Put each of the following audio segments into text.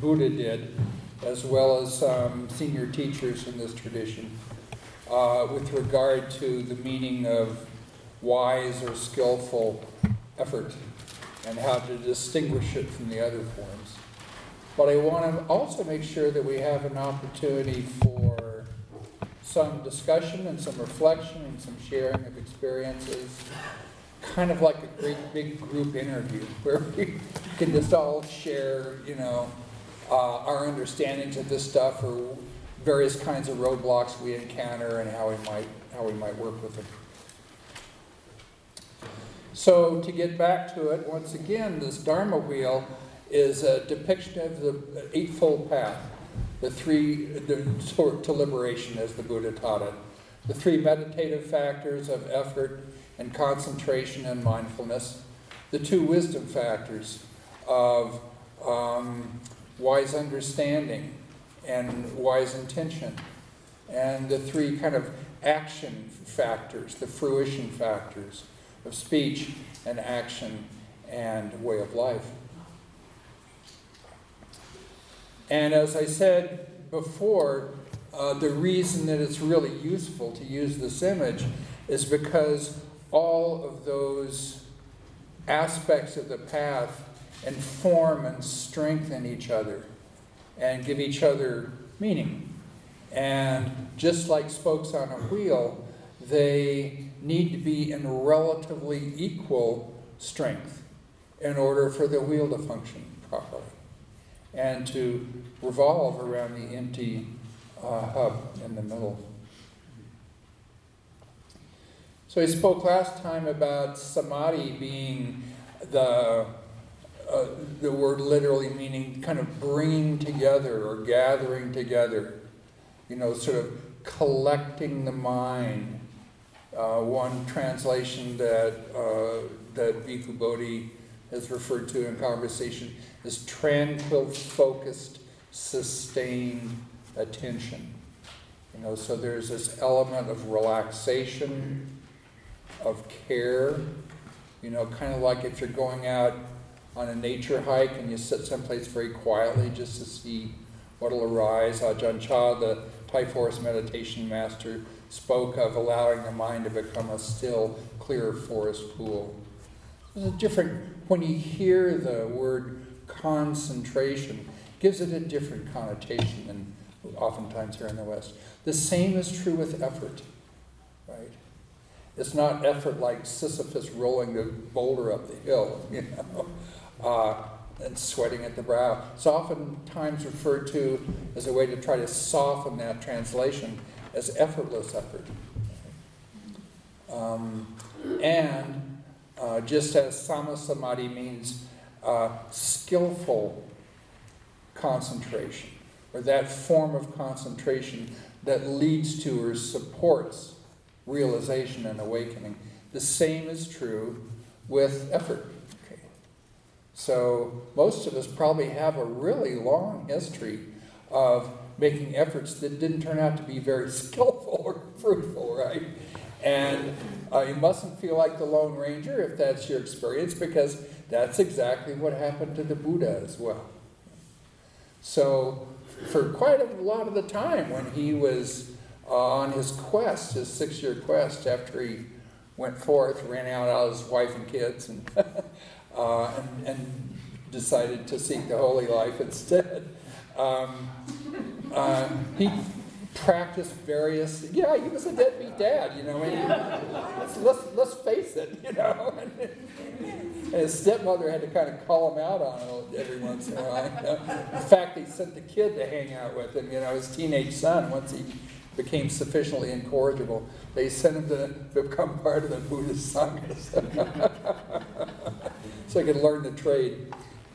Buddha did, as well as senior teachers in this tradition, with regard to the meaning of wise or skillful effort and how to distinguish it from the other forms. But I want to also make sure that we have an opportunity for some discussion and some reflection and some sharing of experiences, kind of like a great big group interview where we can just all share, our understandings of this stuff or various kinds of roadblocks we encounter and how we might work with them. So to get back to it, once again, this Dharma wheel is a depiction of the Eightfold Path, to liberation, as the Buddha taught it. The three meditative factors of effort and concentration and mindfulness. The two wisdom factors of wise understanding and wise intention. And the three kind of action factors, the fruition factors of speech and action and way of life. And as I said before, the reason that it's really useful to use this image is because all of those aspects of the path inform and strengthen each other and give each other meaning. And just like spokes on a wheel, they need to be in relatively equal strength in order for the wheel to function properly and to revolve around the empty hub in the middle. So I spoke last time about samadhi being the word literally meaning kind of bringing together or gathering together, sort of collecting the mind. One translation that Bhikkhu Bodhi has referred to in conversation is tranquil, focused, sustained attention. So there's this element of relaxation, of care, kind of like if you're going out on a nature hike and you sit someplace very quietly just to see what'll arise. Ajahn Chah, the Thai forest meditation master, spoke of allowing the mind to become a still, clear forest pool. There's a different, when you hear the word concentration, gives it a different connotation than oftentimes here in the West. The same is true with effort, right? It's not effort like Sisyphus rolling the boulder up the hill, and sweating at the brow. It's oftentimes referred to as a way to try to soften that translation as effortless effort. Just as Samasamadhi means skillful concentration, or that form of concentration that leads to or supports realization and awakening. The same is true with effort. Okay. So most of us probably have a really long history of making efforts that didn't turn out to be very skillful or fruitful, right? And you mustn't feel like the Lone Ranger if that's your experience, because that's exactly what happened to the Buddha as well. So for quite a lot of the time when he was on his quest, his 6-year quest, after he went forth, ran out his wife and kids, and decided to seek the holy life instead. He practiced various. He was a deadbeat dad, let's face it, And his stepmother had to kind of call him out on it every once in a while. In fact, they sent the kid to hang out with him. His teenage son, once he became sufficiently incorrigible, they sent him to become part of the Buddhist Sangha. So he could learn the trade.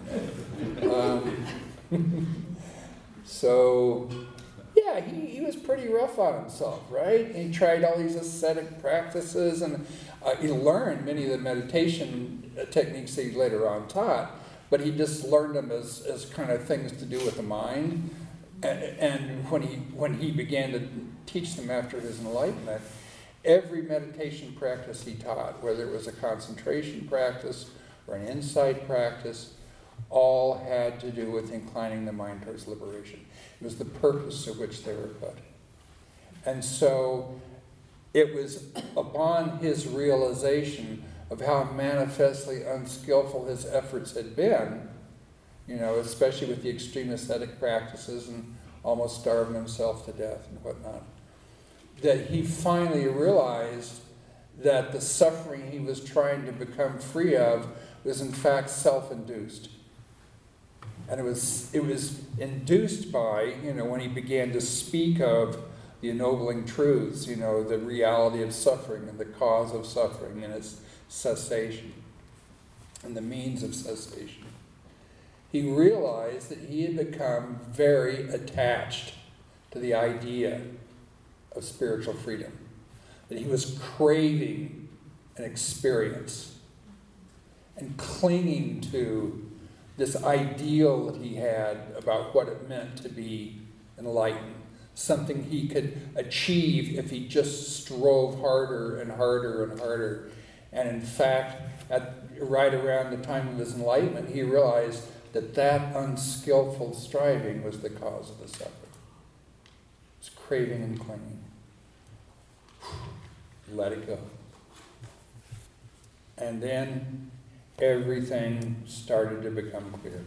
He was pretty rough on himself, right? And he tried all these ascetic practices, and he learned many of the meditation techniques that he later on taught, but he just learned them as kind of things to do with the mind. And when he began to teach them after his enlightenment, every meditation practice he taught, whether it was a concentration practice or an insight practice all had to do with inclining the mind towards liberation. It was the purpose of which they were put. And so it was upon his realization of how manifestly unskillful his efforts had been, especially with the extreme ascetic practices and almost starving himself to death and whatnot, that he finally realized that the suffering he was trying to become free of was in fact self-induced. And it was induced by, when he began to speak of the ennobling truths, the reality of suffering and the cause of suffering and its cessation and the means of cessation. He realized that he had become very attached to the idea of spiritual freedom, that he was craving an experience and clinging to this ideal that he had about what it meant to be enlightened, something he could achieve if he just strove harder and harder and harder. And in fact, right around the time of his enlightenment, he realized that unskillful striving was the cause of the suffering. It's craving and clinging. Let it go. And then everything started to become clear.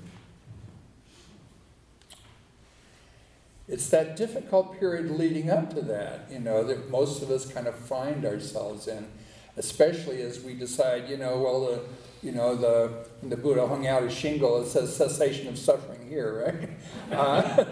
It's that difficult period leading up to that, that most of us kind of find ourselves in, especially as we decide, when the Buddha hung out his shingle, it says cessation of suffering here, right?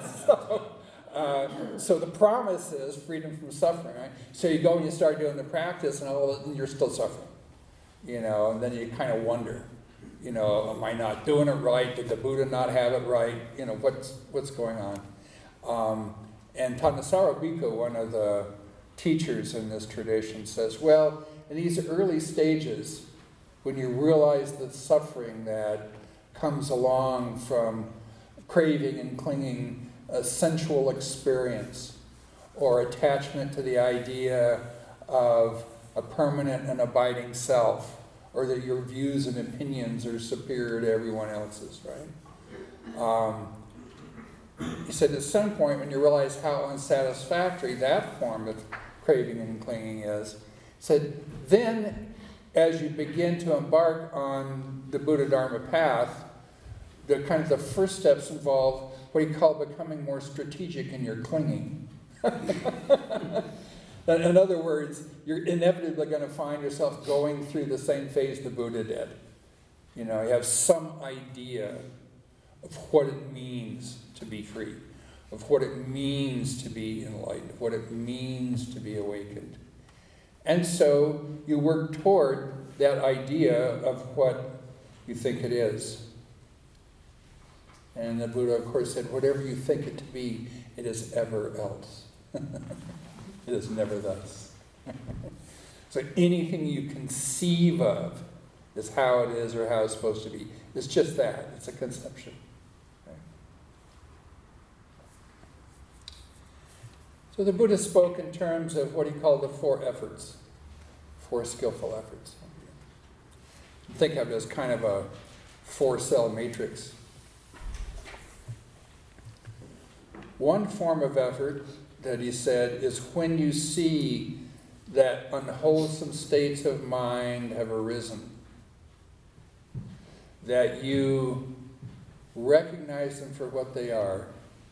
So the promise is freedom from suffering, right? So you go and you start doing the practice, and all of a sudden you're still suffering, and then you kind of wonder, am I not doing it right? Did the Buddha not have it right? What's going on? And Thanissaro Bhikkhu, one of the teachers in this tradition, says, well, in these early stages, when you realize the suffering that comes along from craving and clinging, a sensual experience, or attachment to the idea of a permanent and abiding self, or that your views and opinions are superior to everyone else's, right? He said at some point when you realize how unsatisfactory that form of craving and clinging is, he said, then as you begin to embark on the Buddha Dharma path, the first steps involve what he called becoming more strategic in your clinging. In other words, you're inevitably going to find yourself going through the same phase the Buddha did. You have some idea of what it means to be free, of what it means to be enlightened, of what it means to be awakened. And so you work toward that idea of what you think it is. And the Buddha, of course, said, whatever you think it to be, it is ever else. It is never thus. So anything you conceive of is how it is or how it's supposed to be. It's just that. It's a conception. Okay? So the Buddha spoke in terms of what he called the 4 efforts, 4 skillful efforts. Think of it as kind of a 4-cell matrix. One form of effort that he said is when you see that unwholesome states of mind have arisen, that you recognize them for what they are,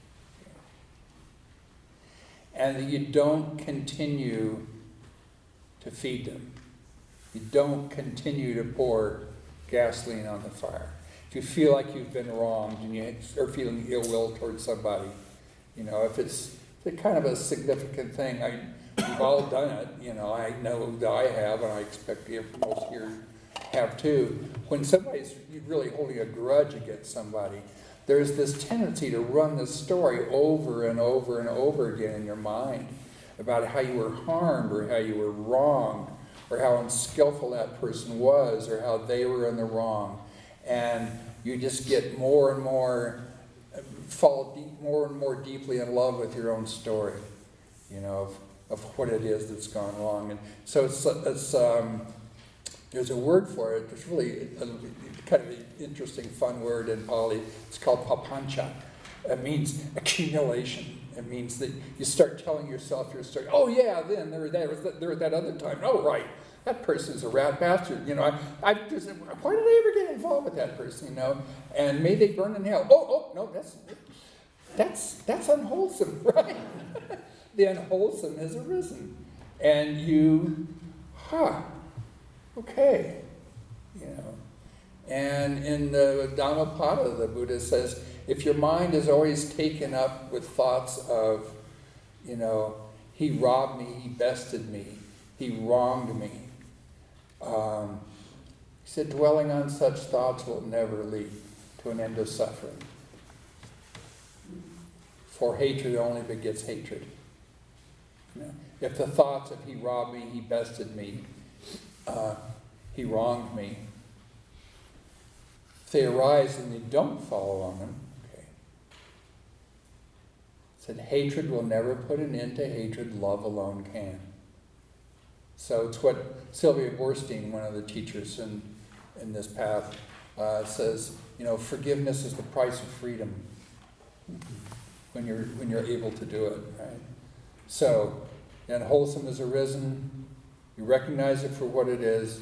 and that you don't continue to feed them. You don't continue to pour gasoline on the fire. If you feel like you've been wronged and you are feeling ill will towards somebody, if it's kind of a significant thing, we've all done it. I know that I have, and I expect most here have too. When somebody's really holding a grudge against somebody, there's this tendency to run the story over and over and over again in your mind about how you were harmed or how you were wronged or how unskillful that person was or how they were in the wrong. And you just get more and more, more and more deeply in love with your own story, of what it is that's gone wrong. And so it's there's a word for it. It's really kind of an interesting, fun word in Pali. It's called papancha. It means accumulation. It means that you start telling yourself your story. Oh yeah, then there was that other time. Oh right, that person's a rat bastard. You know, why did I ever get involved with that person? You know, and may they burn in hell. Oh no, that's unwholesome, right? The unwholesome has arisen, and you, okay, you know. And in the Dhammapada, the Buddha says, if your mind is always taken up with thoughts of, you know, he robbed me, he bested me, he wronged me, he said, dwelling on such thoughts will never lead to an end of suffering. For hatred only begets hatred. You know, if the thoughts of he robbed me, he bested me, he wronged me, if they arise and you don't follow on them, okay. Said hatred will never put an end to hatred, love alone can. So it's what Sylvia Boorstein, one of the teachers in this path, says, you know, forgiveness is the price of freedom when you're able to do it, right? So, and wholesome has arisen, you recognize it for what it is,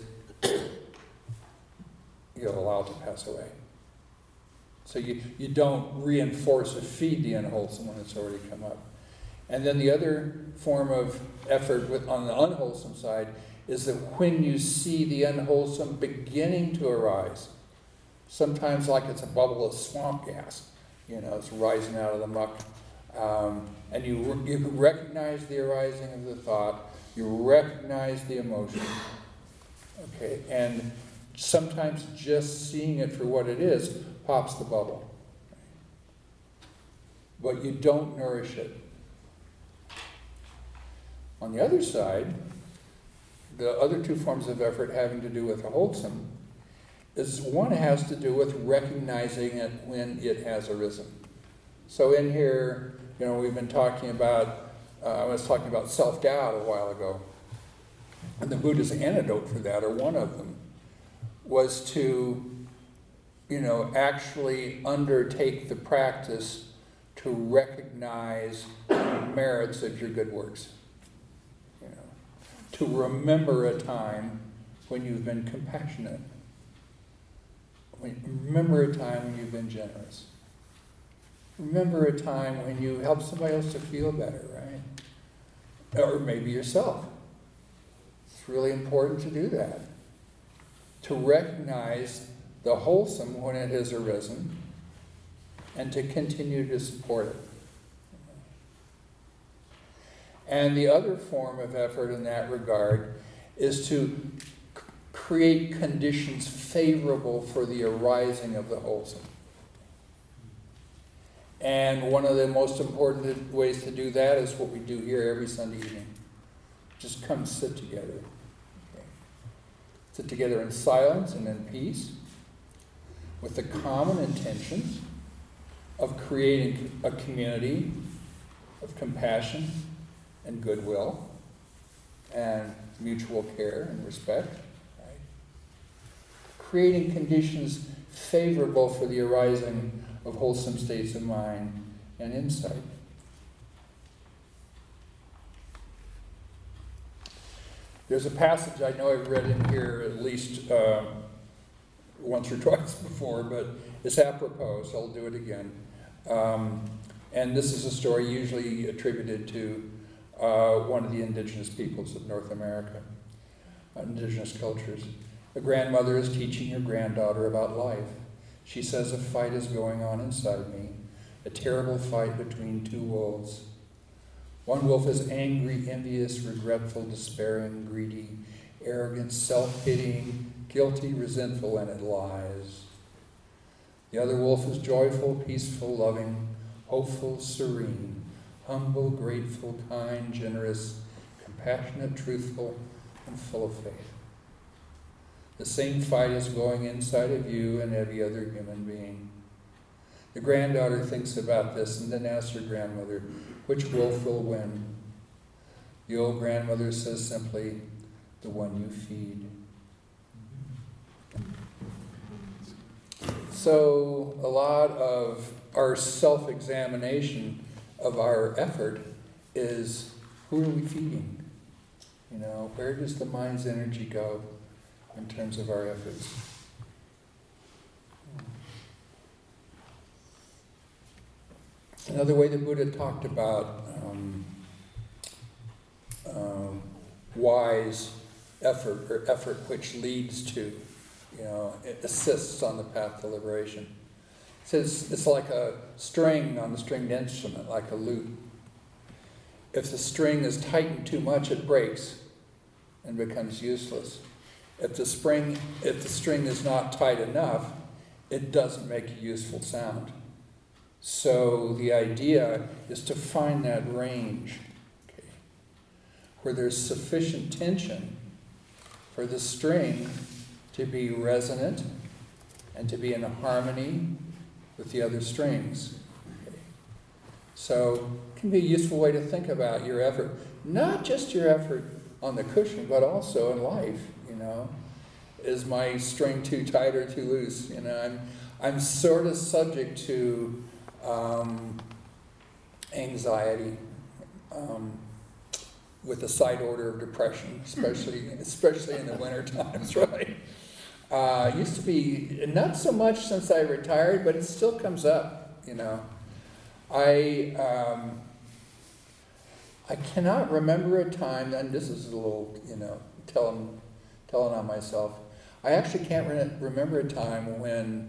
you'll allow it to pass away. So you don't reinforce or feed the unwholesome when it's already come up. And then the other form of effort on the unwholesome side is that when you see the unwholesome beginning to arise, sometimes like it's a bubble of swamp gas, you know, it's rising out of the muck, and you recognize the arising of the thought, you recognize the emotion, okay, and sometimes just seeing it for what it is pops the bubble. But you don't nourish it. On the other side, the other two forms of effort having to do with the wholesome is one has to do with recognizing it when it has arisen. So in here, you know, we've been talking about, I was talking about self-doubt a while ago. And the Buddha's antidote for that, or one of them, was to, you know, actually undertake the practice to recognize the merits of your good works. You know, to remember a time when you've been compassionate. Remember a time when you've been generous. Remember a time when you helped somebody else to feel better, right? Or maybe yourself. It's really important to do that. To recognize the wholesome when it has arisen, and to continue to support it. And the other form of effort in that regard is to create conditions favorable for the arising of the wholesome. And one of the most important ways to do that is what we do here every Sunday evening. Just come sit together. Sit together in silence and in peace with the common intention of creating a community of compassion and goodwill and mutual care and respect. Right? Creating conditions favorable for the arising of wholesome states of mind and insight. There's a passage I know I've read in here at least once or twice before, but it's apropos, so I'll do it again. And this is a story usually attributed to one of the indigenous peoples of North America, indigenous cultures. A grandmother is teaching her granddaughter about life. She says a fight is going on inside me, a terrible fight between two wolves. One wolf is angry, envious, regretful, despairing, greedy, arrogant, self-pitying, guilty, resentful, and it lies. The other wolf is joyful, peaceful, loving, hopeful, serene, humble, grateful, kind, generous, compassionate, truthful, and full of faith. The same fight is going inside of you and every other human being. The granddaughter thinks about this and then asks her grandmother, which wolf will win? The old grandmother says simply, the one you feed. So a lot of our self-examination of our effort is, who are we feeding? You know, where does the mind's energy go in terms of our efforts? Another way the Buddha talked about wise effort, or effort which leads to, you know, it assists on the path to liberation. It says it's like a string on a stringed instrument, like a lute. If the string is tightened too much, it breaks and becomes useless. If the string is not tight enough, it doesn't make a useful sound. So the idea is to find that range, okay, where there's sufficient tension for the string to be resonant and to be in harmony with the other strings. Okay. So it can be a useful way to think about your effort, not just your effort on the cushion, but also in life, you know. Is my string too tight or too loose? You know, I'm sort of subject to anxiety, with a side order of depression, especially in the winter times, right? Used to be, not so much since I retired, but it still comes up, you know. I cannot remember a time, and this is a little, you know, telling on myself. I actually can't remember a time when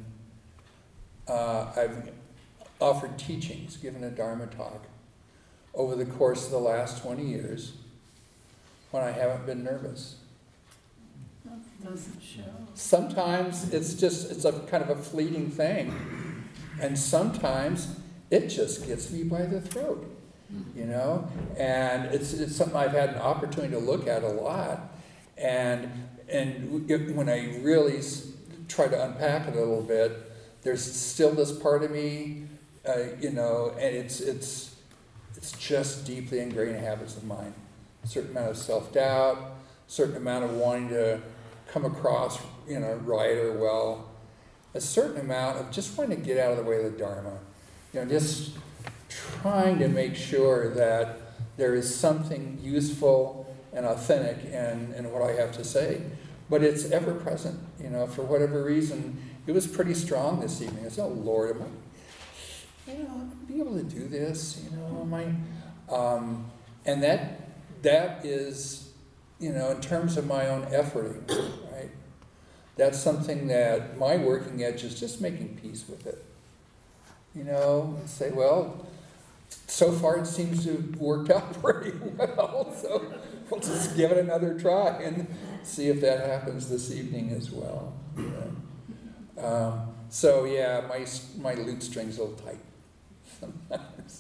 I've offered teachings, given a Dharma talk, over the course of the last 20 years, when I haven't been nervous. That doesn't show. Sometimes it's a kind of a fleeting thing. And sometimes it just gets me by the throat, you know? And it's something I've had an opportunity to look at a lot. And when I really try to unpack it a little bit, there's still this part of me, you know, and it's just deeply ingrained habits of mind. A certain amount of self-doubt, a certain amount of wanting to come across, you know, right or well, a certain amount of just wanting to get out of the way of the Dharma. You know, just trying to make sure that there is something useful and authentic in what I have to say. But it's ever present, you know, for whatever reason. It was pretty strong this evening. I said, oh Lord, am I, you know, I'm going to be able to do this, you know, am I, and that is, you know, in terms of my own efforting, right? That's something that my working edge is just making peace with it. You know, and say, well, so far it seems to have worked out pretty well, so we'll just give it another try and see if that happens this evening as well. Yeah. So yeah, my lute string's a little tight sometimes.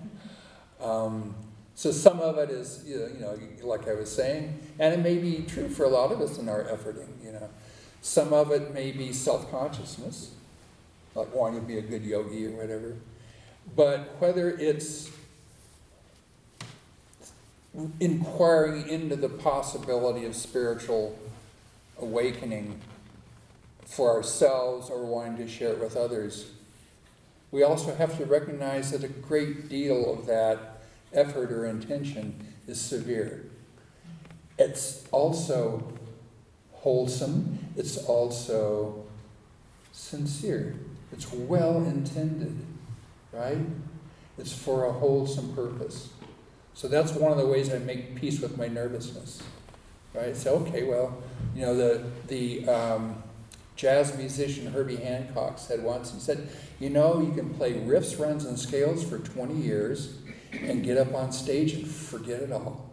So some of it is, you know, like I was saying, and it may be true for a lot of us in our efforting, you know. Some of it may be self-consciousness, like wanting to be a good yogi or whatever. But whether it's inquiring into the possibility of spiritual awakening for ourselves or wanting to share it with others, we also have to recognize that a great deal of that effort or intention is severe. It's also wholesome. It's also sincere. It's well intended, right? It's for a wholesome purpose. So that's one of the ways I make peace with my nervousness, right? So, okay, well, you know, the jazz musician Herbie Hancock said once, he said, you know, you can play riffs, runs, and scales for 20 years and get up on stage and forget it all.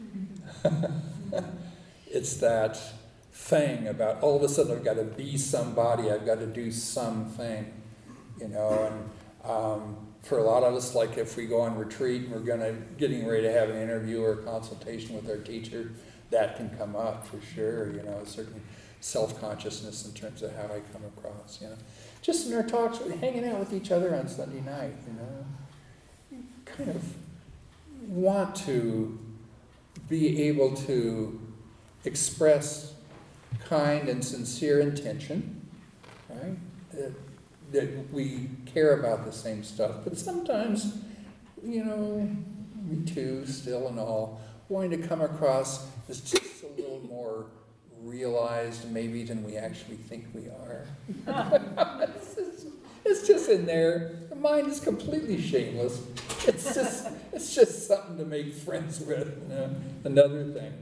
It's that thing about all of a sudden I've got to be somebody, I've got to do something, you know, and for a lot of us, like if we go on retreat and we're getting ready to have an interview or a consultation with our teacher, that can come up for sure, you know, a certain self-consciousness in terms of how I come across, you know. Just in our talks, we're hanging out with each other on Sunday night, you know. You kind of want to be able to express kind and sincere intention, right? that we care about the same stuff, but sometimes, me too, still and all, wanting to come across as just a little more realized maybe than we actually think we are. It's just in there. The mind is completely shameless. It's just something to make friends with. Another thing.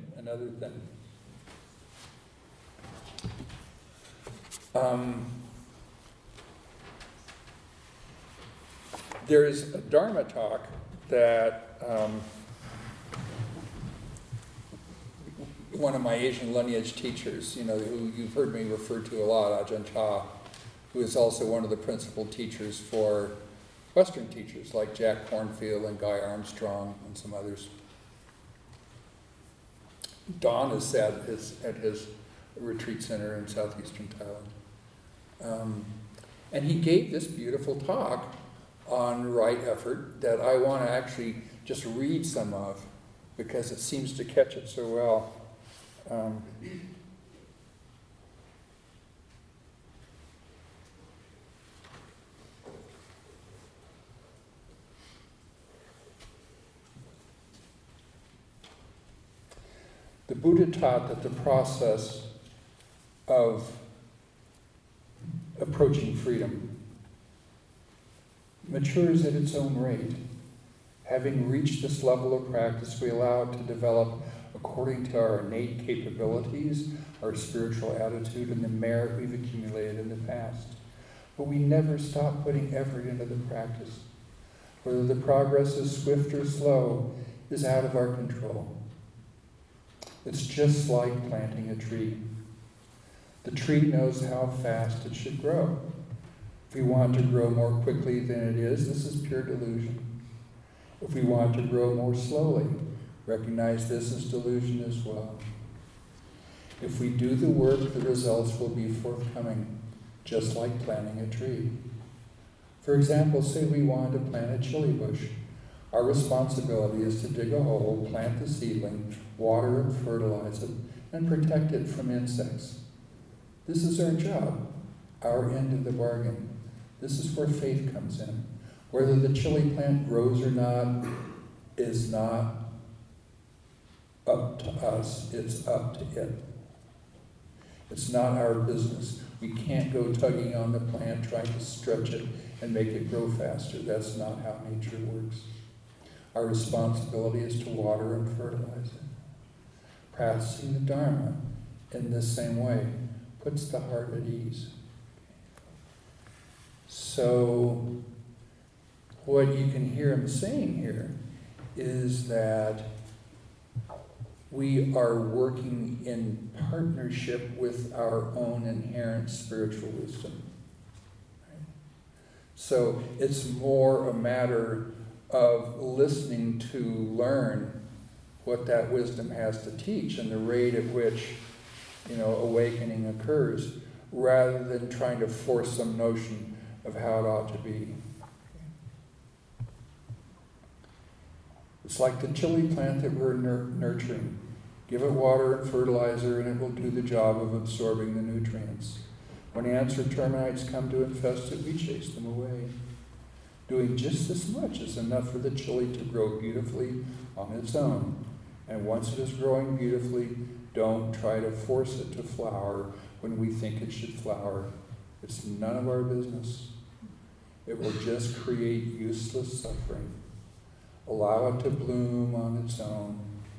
There is a Dharma talk that one of my Asian lineage teachers, who you've heard me refer to a lot, Ajahn Chah, who is also one of the principal teachers for Western teachers like Jack Kornfield and Guy Armstrong and some others. Don is at his retreat center in southeastern Thailand. And he gave this beautiful talk on right effort that I want to actually just read some of because it seems to catch it so well. The Buddha taught that the process of approaching freedom matures at its own rate. Having reached this level of practice, we allow it to develop according to our innate capabilities, our spiritual attitude, and the merit we've accumulated in the past. But we never stop putting effort into the practice. Whether the progress is swift or slow is out of our control. It's just like planting a tree. The tree knows how fast it should grow. If we want to grow more quickly than it is, this is pure delusion. If we want to grow more slowly, recognize this as delusion as well. If we do the work, the results will be forthcoming, just like planting a tree. For example, say we want to plant a chili bush. Our responsibility is to dig a hole, plant the seedling, water and fertilize it, and protect it from insects. This is our job, our end of the bargain. This is where faith comes in. Whether the chili plant grows or not is not up to us, it's up to it. It's not our business. We can't go tugging on the plant, trying to stretch it and make it grow faster. That's not how nature works. Our responsibility is to water and fertilize it. Practicing the Dharma in this same way puts the heart at ease. So, what you can hear him saying here is that we are working in partnership with our own inherent spiritual wisdom. Right? So, it's more a matter of listening to learn what that wisdom has to teach and the rate at which, awakening occurs, rather than trying to force some notion of how it ought to be. It's like the chili plant that we're nurturing. Give it water and fertilizer and it will do the job of absorbing the nutrients. When ants or termites come to infest it, we chase them away. Doing just this much is enough for the chili to grow beautifully on its own. And once it is growing beautifully, don't try to force it to flower when we think it should flower. It's none of our business. It will just create useless suffering. Allow it to bloom on its own.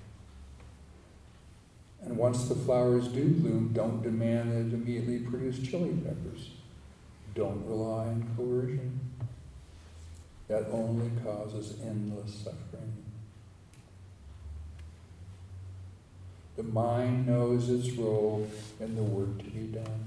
And once the flowers do bloom, don't demand that it immediately produce chili peppers. Don't rely on coercion. That only causes endless suffering. The mind knows its role in the work to be done.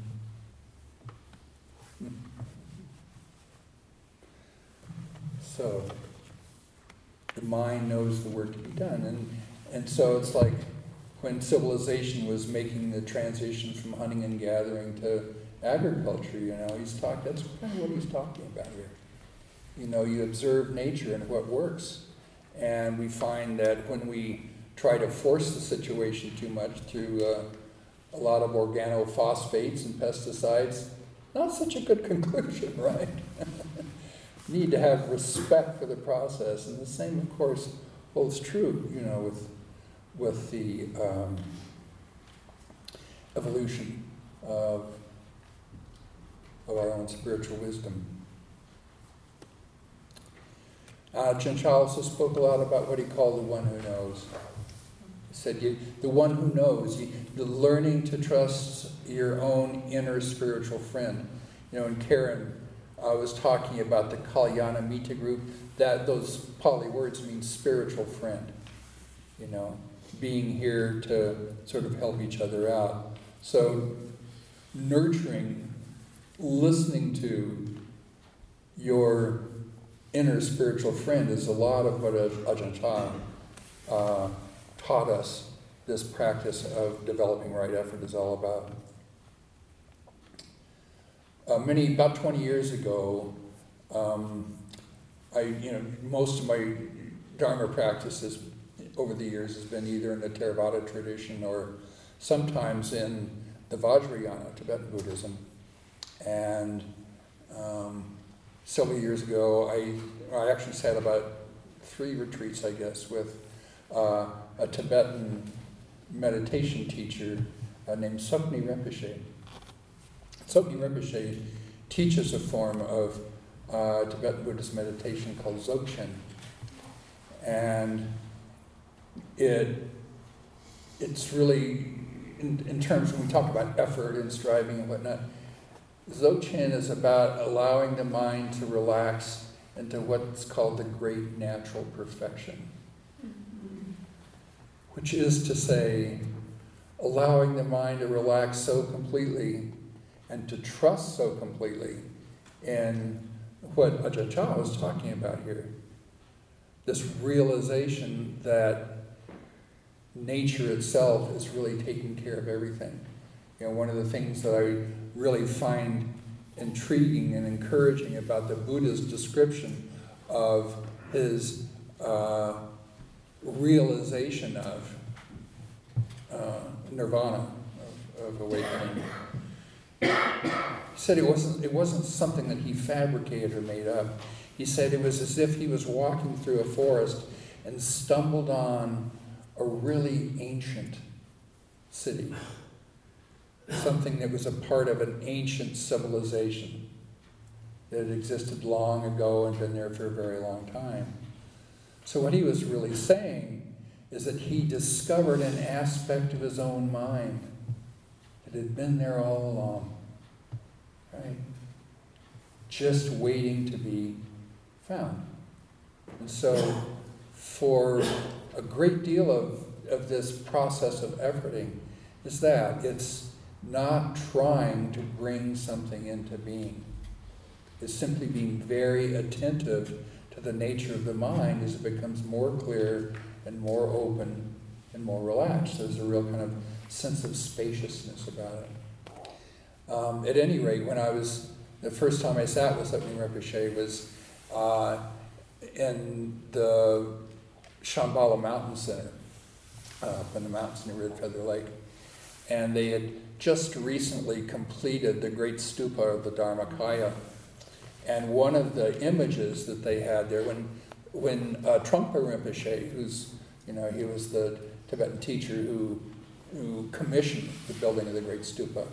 So, the mind knows the work to be done. And so it's like when civilization was making the transition from hunting and gathering to agriculture, that's kind of what he's talking about here. You observe nature and what works. And we find that when we try to force the situation too much through a lot of organophosphates and pesticides, not such a good conclusion, right? Need to have respect for the process, and the same, of course, holds true, with the evolution of our own spiritual wisdom. Ajahn Chah also spoke a lot about what he called the one who knows. He said, the one who knows, the learning to trust your own inner spiritual friend. And Karen was talking about the Kalyana Mita group, that those Pali words mean spiritual friend. Being here to sort of help each other out. So nurturing, listening to your inner spiritual friend is a lot of what Ajahn Chah taught us this practice of developing right effort is all about. About 20 years ago, most of my Dharma practices over the years has been either in the Theravada tradition or sometimes in the Vajrayana, Tibetan Buddhism. And several years ago, I actually sat about 3 retreats, I guess, with a Tibetan meditation teacher named Tsoknyi Rinpoche. Tsoknyi Rinpoche teaches a form of Tibetan Buddhist meditation called Dzogchen. And it's really, in terms when we talk about effort and striving and whatnot, Dzogchen is about allowing the mind to relax into what's called the great natural perfection, which is to say, allowing the mind to relax so completely and to trust so completely in what Ajahn Chah was talking about here. This realization that nature itself is really taking care of everything. One of the things that I really find intriguing and encouraging about the Buddha's description of his realization of nirvana, of awakening. He said it wasn't something that he fabricated or made up. He said it was as if he was walking through a forest and stumbled on a really ancient city. Something that was a part of an ancient civilization that had existed long ago and been there for a very long time. So what he was really saying is that he discovered an aspect of his own mind that had been there all along, right? Just waiting to be found. And so for a great deal of this process of efforting is that it's not trying to bring something into being. It's simply being very attentive to the nature of the mind as it becomes more clear and more open and more relaxed. There's a real kind of sense of spaciousness about it. At any rate, the first time I sat with Tsoknyi Rinpoche was in the Shambhala Mountain Center, up in the mountains near Red Feather Lake. And they had just recently completed the great stupa of the Dharmakaya. And one of the images that they had there, when Trungpa Rinpoche, he was the Tibetan teacher who commissioned the building of the great stupa,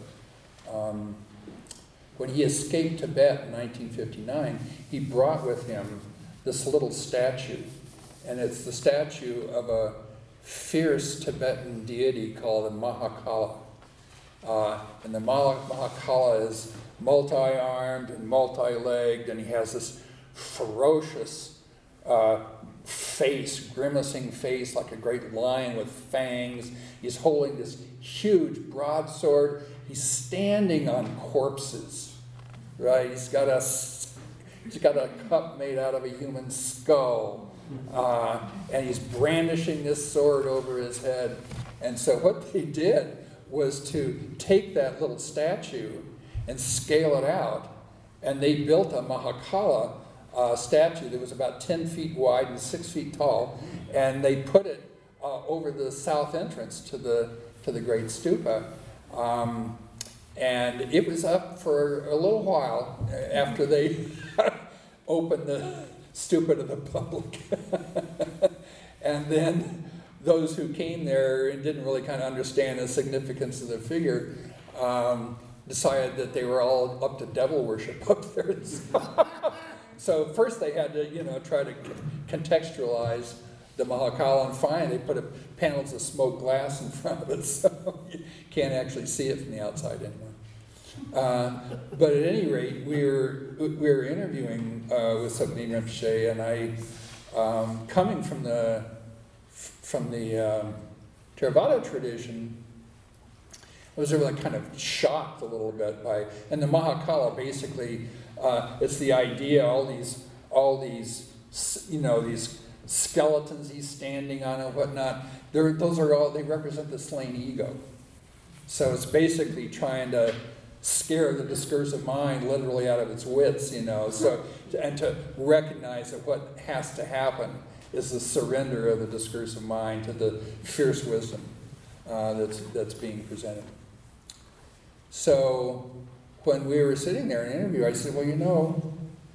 when he escaped Tibet in 1959, he brought with him this little statue. And it's the statue of a fierce Tibetan deity called the Mahakala. And the Mahakala is multi-armed and multi-legged, and he has this ferocious face, grimacing face like a great lion with fangs. He's holding this huge broadsword. He's standing on corpses, right? He's got a cup made out of a human skull. And he's brandishing this sword over his head. And so what they did was to take that little statue and scale it out. And they built a Mahakala statue that was about 10 feet wide and 6 feet tall. And they put it over the south entrance to the great stupa. And it was up for a little while after they opened the stupid to the public. And then those who came there and didn't really kind of understand the significance of the figure decided that they were all up to devil worship up there. So first they had to, try to contextualize the Mahakala, and finally they put panels of smoked glass in front of it, so you can't actually see it from the outside anymore. But at any rate, we were interviewing with Sapni Rinpoche, and I, coming from the Theravada tradition, I was really kind of shocked a little bit by, and the Mahakala basically, it's the idea, all these these skeletons he's standing on and whatnot. Those are all, they represent the slain ego. So it's basically trying to scare the discursive mind literally out of its wits, So, and to recognize that what has to happen is the surrender of the discursive mind to the fierce wisdom that's being presented. So when we were sitting there in an interview, I said, well,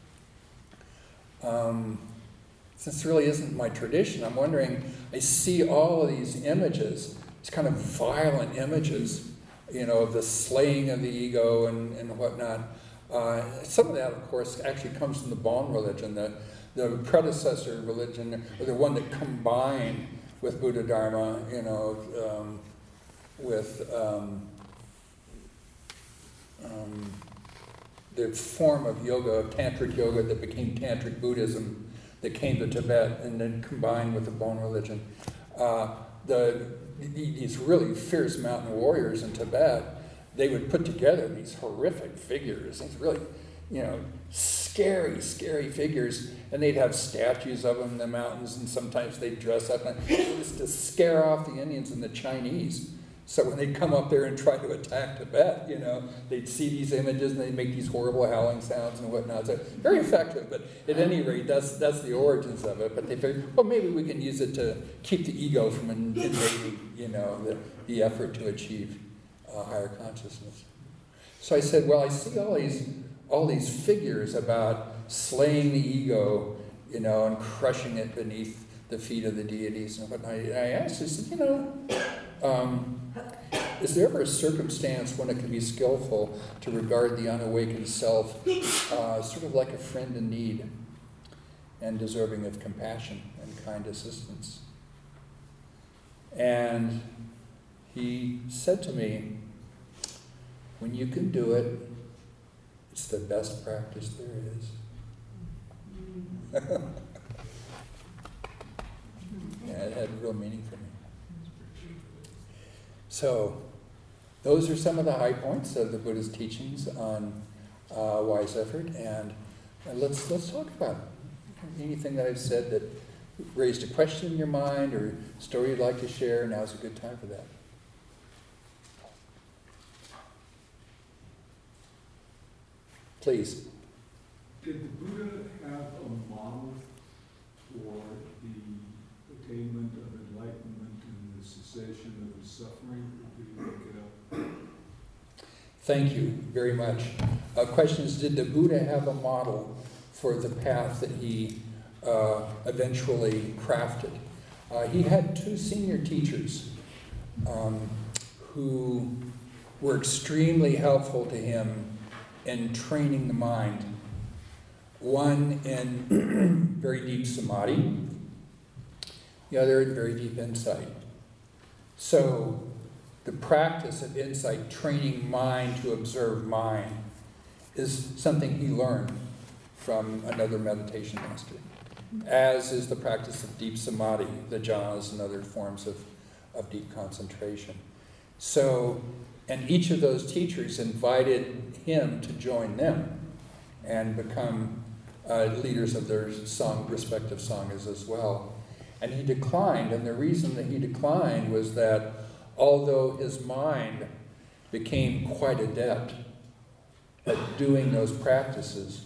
since it really isn't my tradition, I'm wondering, I see all of these images, these kind of violent images, of the slaying of the ego and whatnot. Some of that, of course, actually comes from the Bon religion, the predecessor religion, or the one that combined with Buddha Dharma, with the form of yoga, of tantric yoga that became tantric Buddhism, that came to Tibet and then combined with the Bon religion. These really fierce mountain warriors in Tibet, they would put together these horrific figures, these really, scary, scary figures, and they'd have statues of them in the mountains, and sometimes they'd dress up, and it was to scare off the Indians and the Chinese. So when they'd come up there and try to attack Tibet, they'd see these images and they'd make these horrible howling sounds and whatnot. So very effective, but at any rate, that's the origins of it. But they figured, well, maybe we can use it to keep the ego from invading, the effort to achieve higher consciousness. So I said, well, I see all these figures about slaying the ego, and crushing it beneath the feet of the deities and whatnot. And I asked, I said, is there ever a circumstance when it can be skillful to regard the unawakened self sort of like a friend in need and deserving of compassion and kind assistance? And he said to me, when you can do it, it's the best practice there is. Yeah, it had real meaning for me. So, those are some of the high points of the Buddha's teachings on wise effort, and let's talk about it. Anything that I've said that raised a question in your mind or a story you'd like to share, now's a good time for that. Please. Did the Buddha have a model for the attainment of enlightenment and the cessation of the suffering? Did he make it up? Thank you very much. Question is, did the Buddha have a model for the path that he eventually crafted? He had two senior teachers who were extremely helpful to him in training the mind. One in very deep samadhi, the other in very deep insight. So the practice of insight, training mind to observe mind, is something he learned from another meditation master, as is the practice of deep samadhi, the jhanas and other forms of deep concentration. So, and each of those teachers invited him to join them and become leaders of their respective sanghas as well. And he declined, and the reason that he declined was that although his mind became quite adept at doing those practices,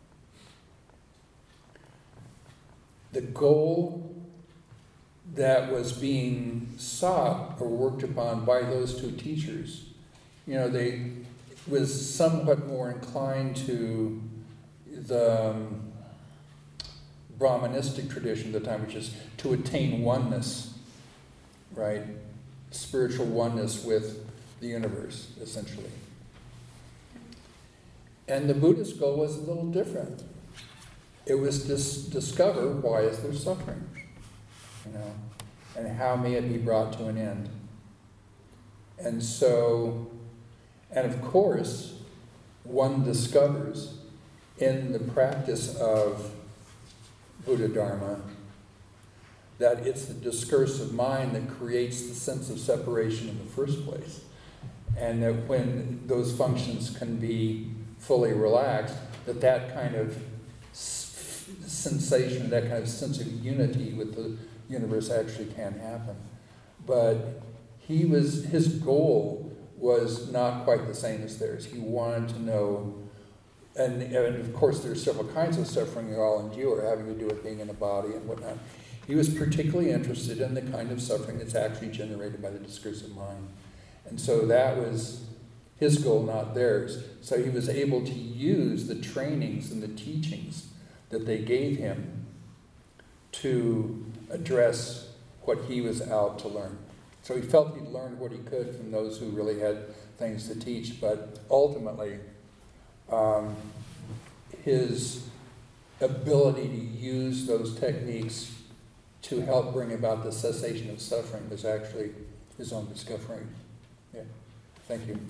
the goal that was being sought or worked upon by those two teachers, was somewhat more inclined to the Brahmanistic tradition at the time, which is to attain oneness, right? Spiritual oneness with the universe, essentially. And the Buddhist goal was a little different. It was to discover why is there suffering, and how may it be brought to an end. And so, and of course, one discovers in the practice of Buddha Dharma that it's the discursive mind that creates the sense of separation in the first place. And that when those functions can be fully relaxed, that kind of sensation, that kind of sense of unity with the universe actually can happen. But his goal was not quite the same as theirs. He wanted to know, and of course there's several kinds of suffering we all endure, having to do with being in a body and whatnot. He was particularly interested in the kind of suffering that's actually generated by the discursive mind. And so that was his goal, not theirs. So he was able to use the trainings and the teachings that they gave him to address what he was out to learn. So he felt he'd learned what he could from those who really had things to teach, but ultimately his ability to use those techniques to help bring about the cessation of suffering was actually his own discovery. Yeah, thank you.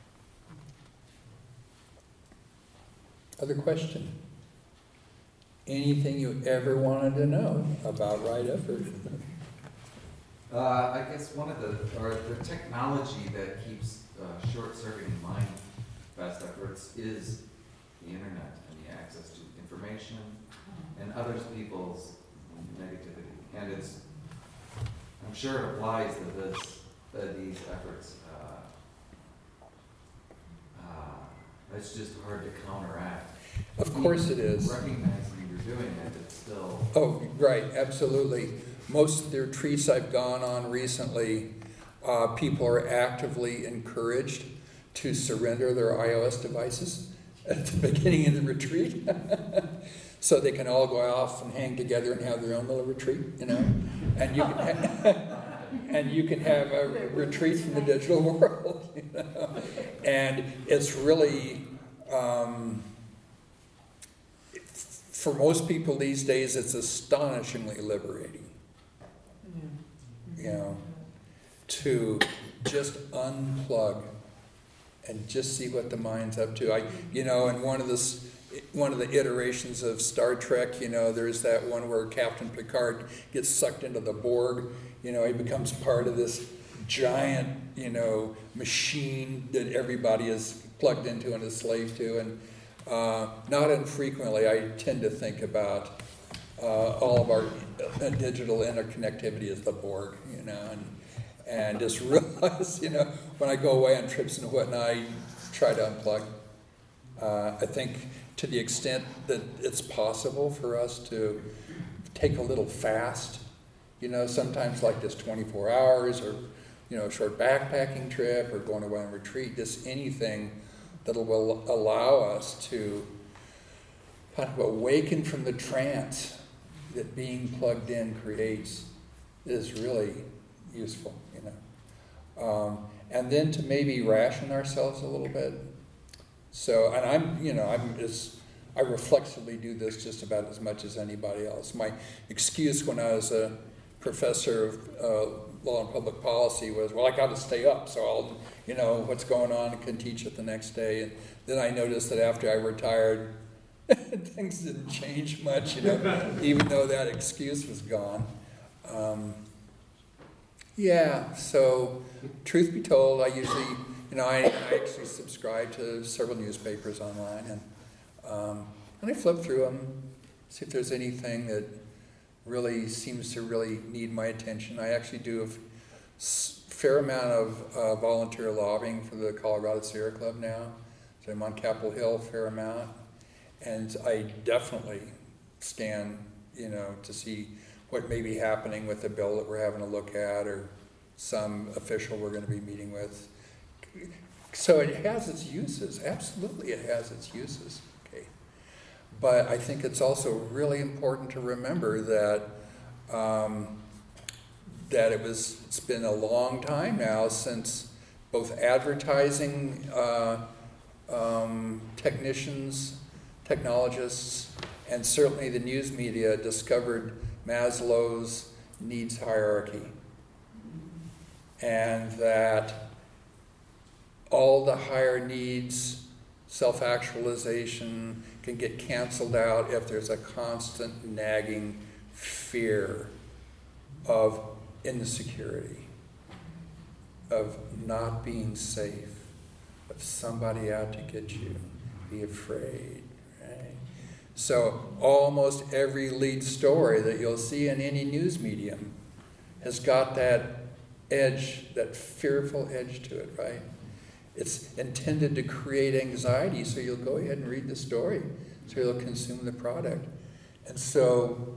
Other question? Anything you ever wanted to know about right effort? I guess the technology that keeps short-circuiting mind fast efforts is the internet and the access to information and other people's negativity. And I'm sure it applies to these efforts. It's just hard to counteract. Of course it is. Recognizing you're doing it, it's still... Oh, right, absolutely. Most of the retreats I've gone on recently, people are actively encouraged to surrender their iOS devices at the beginning of the retreat. So they can all go off and hang together and have their own little retreat, And you can and you can have a retreat from the digital world, And it's really, for most people these days, it's astonishingly liberating. To just unplug and just see what the mind's up to. In one of the iterations of Star Trek, there's that one where Captain Picard gets sucked into the Borg. He becomes part of this giant, machine that everybody is plugged into and a slave to. And not infrequently, I tend to think about all of our digital interconnectivity as the Borg, and just realize, when I go away on trips and whatnot, I try to unplug. I think to the extent that it's possible for us to take a little fast, sometimes like this 24 hours or, a short backpacking trip or going away on retreat, just anything that will allow us to kind of awaken from the trance that being plugged in creates is really useful, and then to maybe ration ourselves a little bit. So, and I reflexively do this just about as much as anybody else. My excuse when I was a professor of law and public policy was, well, I got to stay up, so I'll, what's going on, and can teach it the next day. And then I noticed that after I retired, things didn't change much, even though that excuse was gone. So truth be told, I usually, I actually subscribe to several newspapers online, and I flip through them, see if there's anything that really seems to really need my attention. I actually do a fair amount of volunteer lobbying for the Colorado Sierra Club now, so I'm on Capitol Hill a fair amount, and I definitely scan, to see what may be happening with the bill that we're having a look at, or some official we're going to be meeting with. So it has its uses, absolutely it has its uses, okay. But I think it's also really important to remember that it's been a long time now since both advertising technicians, technologists, and certainly the news media discovered Maslow's needs hierarchy. And that all the higher needs, self-actualization, can get canceled out if there's a constant nagging fear of insecurity, of not being safe, of somebody out to get you, be afraid, right? So almost every lead story that you'll see in any news medium has got that edge, that fearful edge to it, right? It's intended to create anxiety, so you'll go ahead and read the story, so you'll consume the product. And so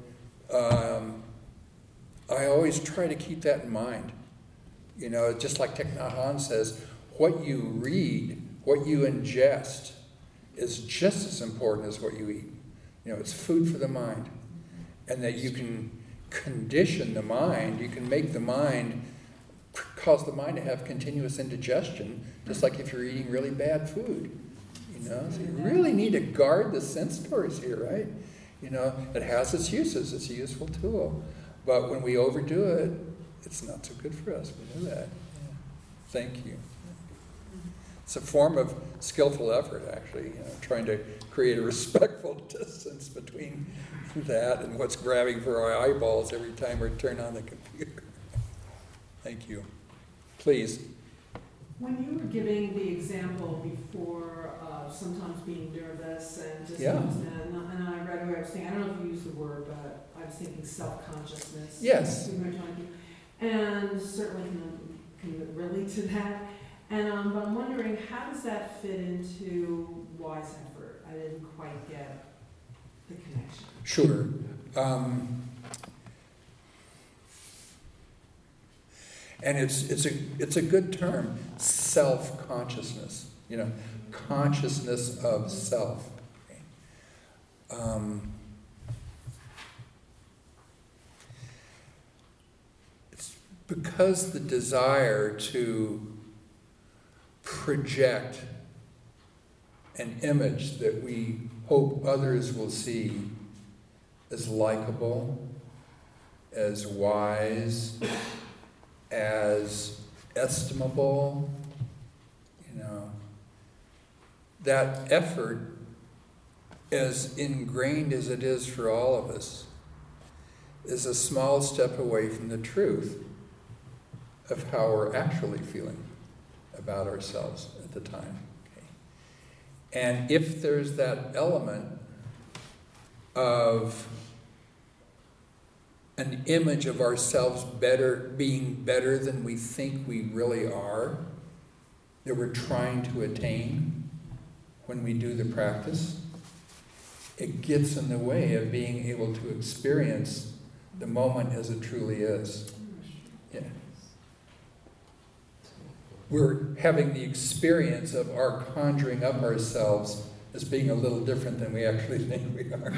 I always try to keep that in mind. You know, just like Thich Nhat Hanh says, what you read, what you ingest, is just as important as what you eat. You know, it's food for the mind. And that you can condition the mind, you can make the mind, cause the mind to have continuous indigestion, just like if you're eating really bad food. You know, so you really need to guard the sensors here, right? You know, it has its uses, it's a useful tool. But when we overdo it, it's not so good for us. We know that. Yeah. Thank you. It's a form of skillful effort, actually, you know, trying to create a respectful distance between that and what's grabbing for our eyeballs every time we turn on the computer. Thank you. Please. When you were giving the example before of sometimes being nervous and just Yeah. and I read where I was thinking, I don't know if you used the word, but I was thinking self-consciousness. Yes. We were talking, and certainly can relate to that. And but I'm wondering, how does that fit into wise effort? I didn't quite get the connection. Sure. And it's a good term, self-consciousness. You know, consciousness of self. It's because the desire to project an image that we hope others will see as likable, as wise, as estimable, you know, that effort, as ingrained as it is for all of us, is a small step away from the truth of how we're actually feeling about ourselves at the time. Okay. And if there's that element of an image of ourselves being better than we think we really are, that we're trying to attain when we do the practice, it gets in the way of being able to experience the moment as it truly is. Yeah. We're having the experience of our conjuring up ourselves as being a little different than we actually think we are.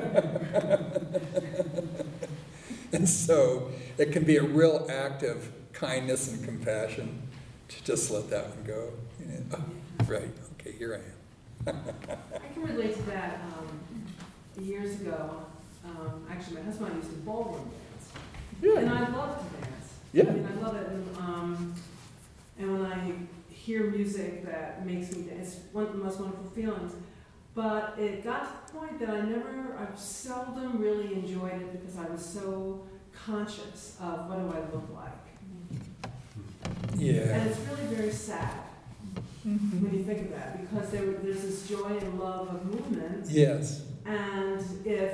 And so it can be a real act of kindness and compassion to just let that one go. You know, oh, right, okay, here I am. I can relate to that. Years ago, actually my husband and I used to ballroom dance. Yeah. And I love to dance. Yeah. I mean, I love it. And when I hear music that makes me dance, it's one of the most wonderful feelings. But it got to the point that I've seldom really enjoyed it because I was so conscious of what do I look like. Yeah. And it's really very sad when you think of that, because there's this joy and love of movement. Yes. And if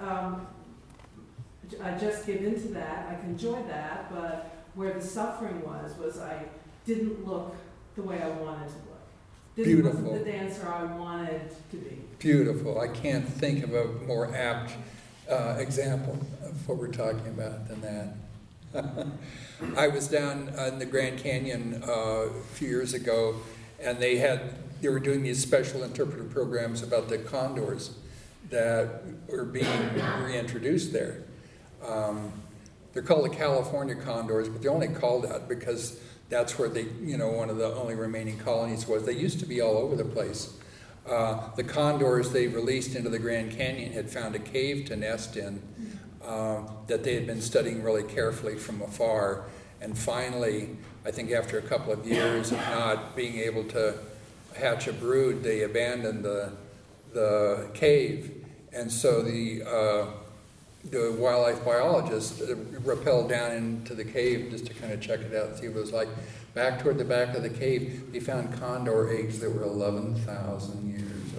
I just give into that, I can enjoy that, but where the suffering was I didn't look the way I wanted to look. Didn't Beautiful. look the dancer I wanted to be. Beautiful. I can't think of a more apt example of what we're talking about than that. I was down in the Grand Canyon a few years ago, And they were doing these special interpretive programs about the condors that were being reintroduced there. They're called the California condors, but they're only called that because that's where one of the only remaining colonies was. They used to be all over the place. The condors they released into the Grand Canyon had found a cave to nest in that they had been studying really carefully from afar. And finally, I think after a couple of years of not being able to hatch a brood, they abandoned the cave. And so the wildlife biologist rappelled down into the cave just to kind of check it out and see what it was like. Back toward the back of the cave, they found condor eggs that were 11,000 years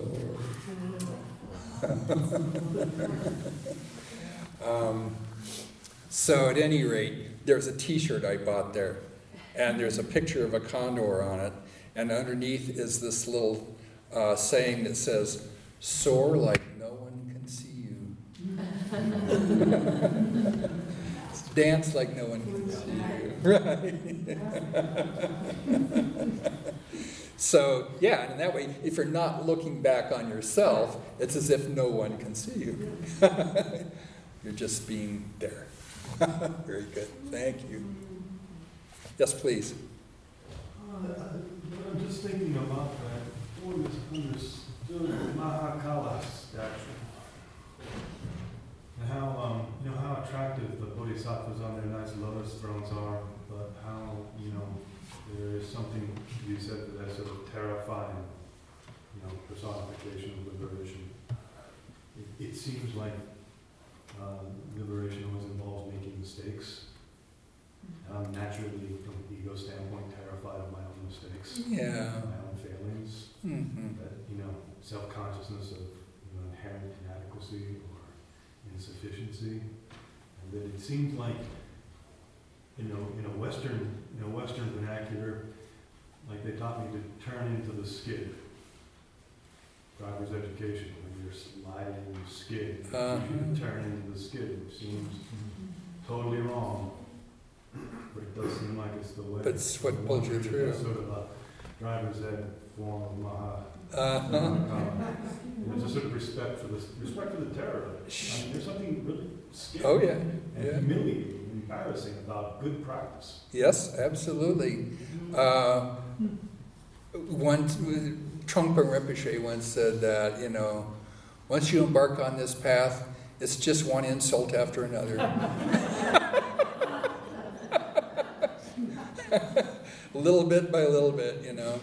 old. So at any rate, there's a t-shirt I bought there, and there's a picture of a condor on it, and underneath is this little saying that says, "Soar like no one can see you." Dance like no one can see you. Right. So, yeah, and in that way, if you're not looking back on yourself, it's as if no one can see you. You're just being there. Very good. Thank you. Yes, please. I'm just thinking about that understood Mahakala statue. And how, how attractive the bodhisattvas on their nice lotus thrones are, but how, there is something to be said for that sort of terrifying, personification of liberation. It seems like liberation always involves making mistakes. And I'm naturally, from an ego standpoint, terrified of my own mistakes, my own failings. Mm-hmm. That, self-consciousness of inherent inadequacy or insufficiency, and that it seems like, in a Western vernacular, like they taught me to turn into the skid. Driver's education, when you're sliding the skid, you turn into the skid, which seems totally wrong, but it does seem like it's the way. That's what pulls you through. It's sort of a driver's ed form of Maha. There's a sort of respect for the terror. I mean, there's something really scary and humiliating and embarrassing about good practice. Yes, absolutely. Once Trungpa Rinpoche once said that, once you embark on this path, it's just one insult after another. Little bit by little bit,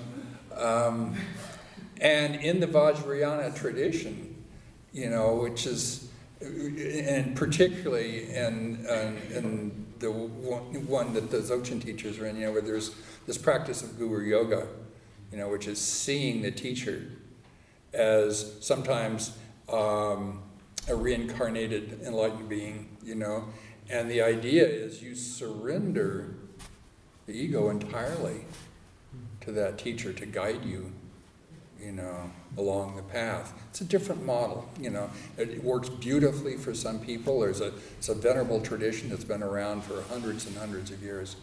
and in the Vajrayana tradition, which is, and particularly in the one that the Dzogchen teachers are in, where there's this practice of Guru Yoga, which is seeing the teacher as sometimes a reincarnated enlightened being, and the idea is you surrender the ego entirely to that teacher to guide you, along the path. It's a different model, It works beautifully for some people. It's a venerable tradition that's been around for hundreds and hundreds of years.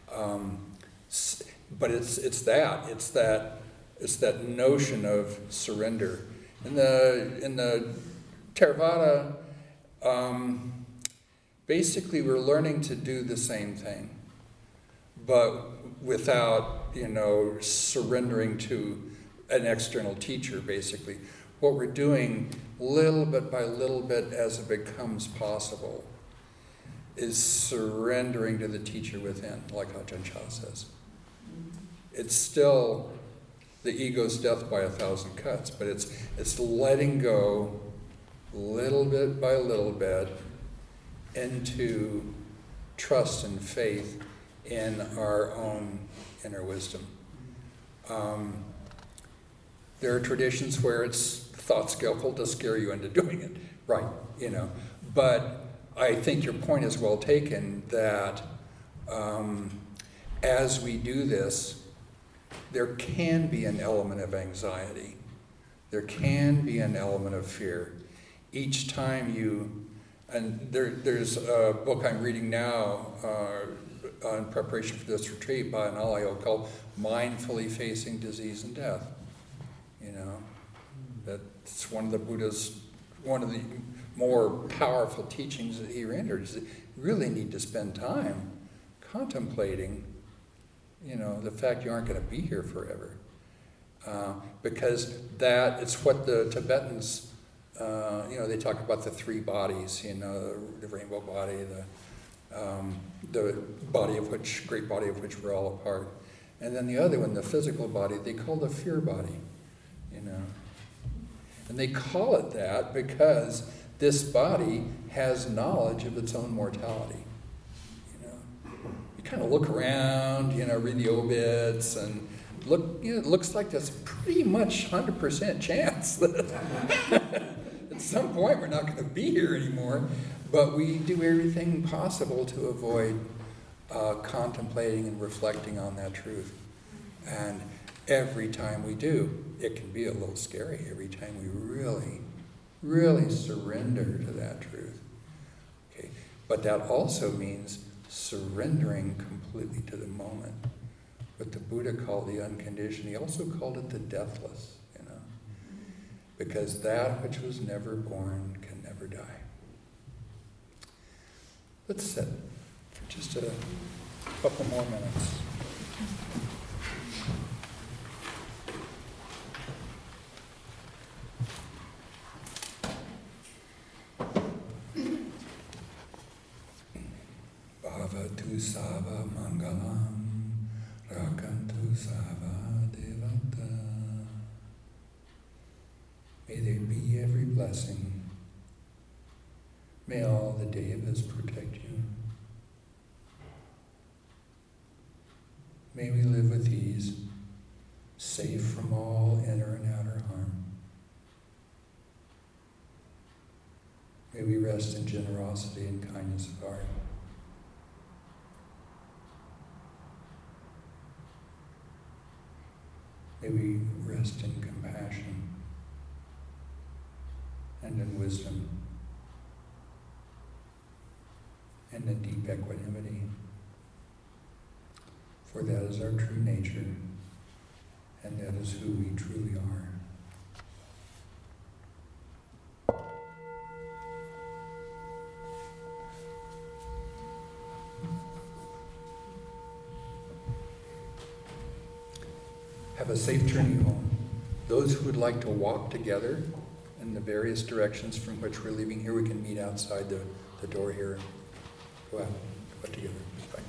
But it's that notion of surrender. In the Theravada, basically we're learning to do the same thing, but without surrendering to an external teacher. Basically, what we're doing little bit by little bit as it becomes possible is surrendering to the teacher within, like Ajahn Chah says. It's still the ego's death by 1,000 cuts, but it's letting go little bit by little bit into trust and faith in our own inner wisdom. There are traditions where it's thought skillful to scare you into doing it, right? But I think your point is well taken that as we do this, there can be an element of anxiety. There can be an element of fear. Each time there's a book I'm reading now in preparation for this retreat by an alio called Mindfully Facing Disease and Death. You know, that's one of the Buddha's, one of the more powerful teachings that he rendered, is that you really need to spend time contemplating, you know, the fact you aren't going to be here forever. Because that, it's what the Tibetans, you know, they talk about the three bodies, you know, the rainbow body, the body of which, great body of which we're all a part. And then the other one, the physical body, they call the fear body, you know. And they call it that because this body has knowledge of its own mortality. You know, you kind of look around, you know, read the obits, and look. You know, it looks like there's pretty much 100% chance that at some point we're not going to be here anymore. But we do everything possible to avoid contemplating and reflecting on that truth. And every time we do, it can be a little scary. Every time we really, really surrender to that truth. Okay, but that also means surrendering completely to the moment. What the Buddha called the unconditioned, he also called it the deathless, you know. Because that which was never born can never die. Let's sit for just a couple more minutes. Bhavatu Sava Mangalam Rakantu Sava Devata. May there be every blessing. May all the Devas protect you. May we live with ease, safe from all inner and outer harm. May we rest in generosity and kindness of heart. May we rest in compassion and in wisdom and in deep equanimity. For that is our true nature, and that is who we truly are. Have a safe journey home. Those who would like to walk together in the various directions from which we're leaving here, we can meet outside the door here. Go out together. Bye.